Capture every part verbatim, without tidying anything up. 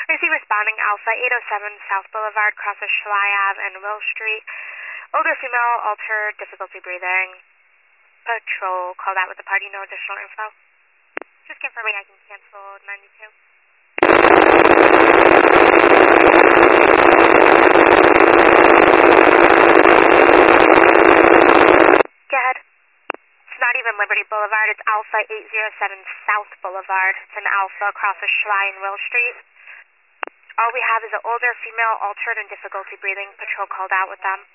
Tracy responding Alpha eight oh seven South Boulevard, crosses Schley Ave and Will Street. Older female, altered, difficulty breathing. Patrol called out with the party, no additional info. Just confirming I can cancel ninety-two. Go ahead. It's not even Liberty Boulevard, it's Alpha eight oh seven South Boulevard. It's an Alpha crosses Schley and Will Street. All we have is an older female, altered and difficulty breathing. Patrol called out with them.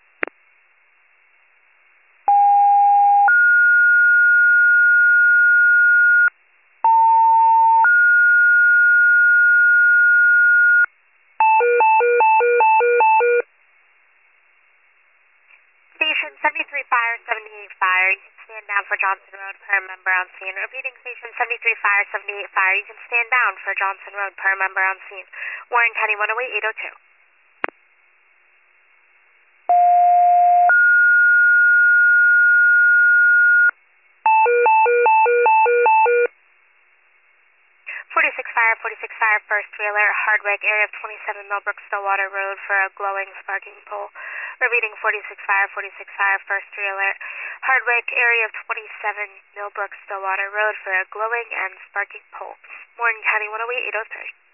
Station seventy-three Fire, seventy-eight Fire. You can stand down for Johnson Road per member on scene. Repeating Station seventy-three Fire, seventy-eight Fire. You can stand down for Johnson Road per member on scene. Warren County one oh eight, eight oh two. forty-six Fire, forty-six Fire, first wheeler, Hardwick, area of twenty-seven Millbrook Stillwater Road for a glowing sparking pole. Repeating forty-six Fire, forty-six Fire, first wheeler, Hardwick, area of twenty-seven Millbrook Stillwater Road for a glowing and sparking pole. Morgan County one oh eight, eight oh three.